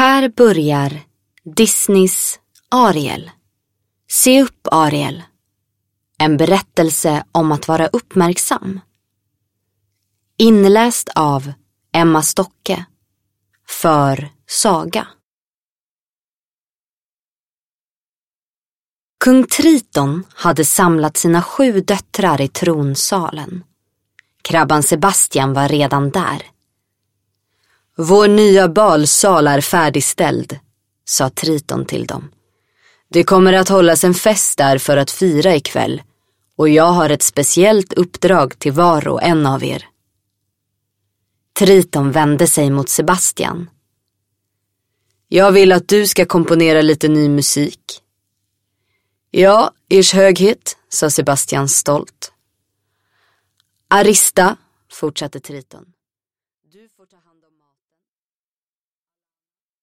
Här börjar Disneys Ariel. Se upp, Ariel. En berättelse om att vara uppmärksam. Inläst av Emma Stocke. För Saga. Kung Triton hade samlat sina 7 döttrar i tronsalen. Krabban Sebastian var redan där. Vår nya balsal är färdigställd, sa Triton till dem. Det kommer att hållas en fest där för att fira ikväll, och jag har ett speciellt uppdrag till var och en av er. Triton vände sig mot Sebastian. Jag vill att du ska komponera lite ny musik. Ja, ers höghet, sa Sebastian stolt. Arista, fortsatte Triton.